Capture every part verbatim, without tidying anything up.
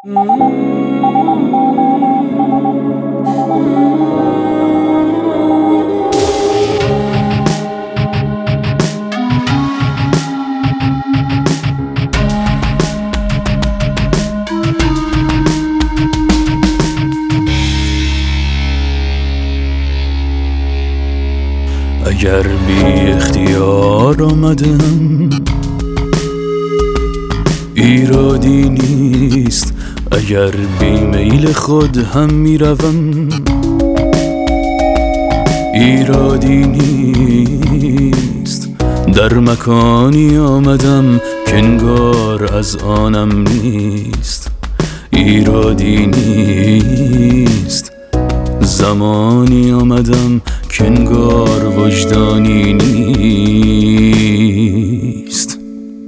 اگر بی اختیار آمدم ایرادی نیست، اگر بی میل خود هم میروم ایرادی نیست. در مکانی آمدم که انگار از آنم نیست ایرادی نیست. زمانی آمدم که انگار وجدانی نیست.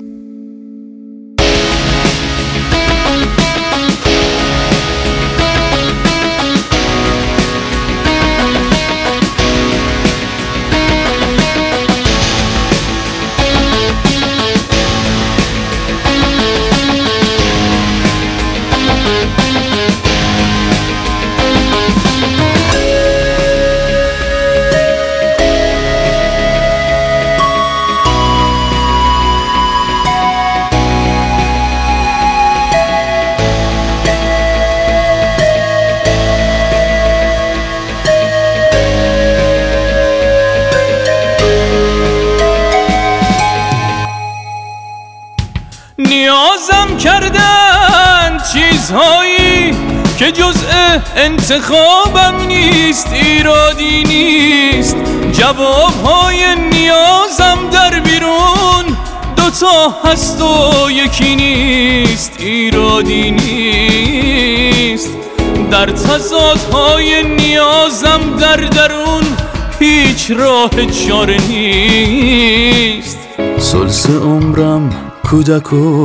نیازم کردن چیزهایی که جزء انتخابم نیست ایرادی نیست. جوابهای نیازم در بیرون دوتا هست و یکی نیست ایرادی نیست. در تضادهای نیازم در درون هیچ راه چاره نیست. سلس عمرم کودک و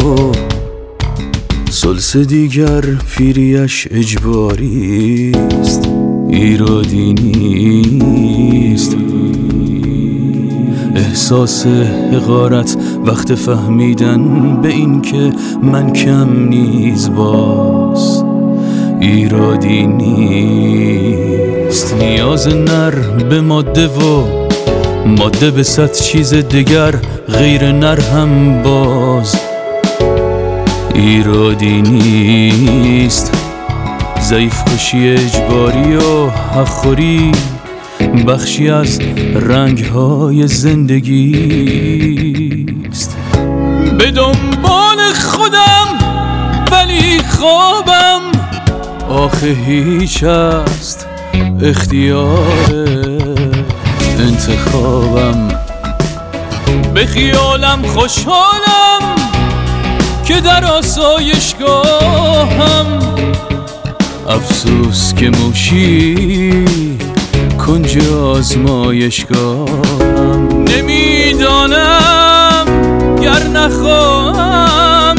سلس دیگر پیریش اجباریست ایرادی نیست. احساس حقارت وقت فهمیدن به این که من کم نیز باز ایرادی نیست. نیاز نر به ماده و ماده به صد چیز دیگر غیر نر هم باز ایرادی نیست. ضعیف کشی اجباری و حق‌خوری بخشی از رنگ‌های زندگیست. به دنبال خودم ولی خوابم آخه هیچ است اختیار انتخابم. به خیالم خوشحالم که در آسایشگاهم. افسوس که موشی کنج آزمایشگاهم. نمیدانم گر نخواهم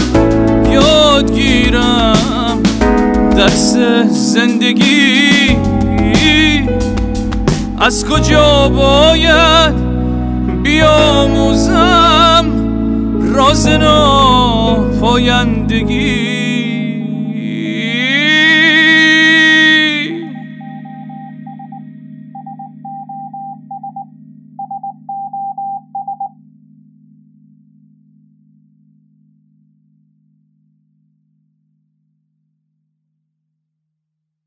یادگیرم درس زندگی از کجا باید بیاموزم راز ناپایندگی.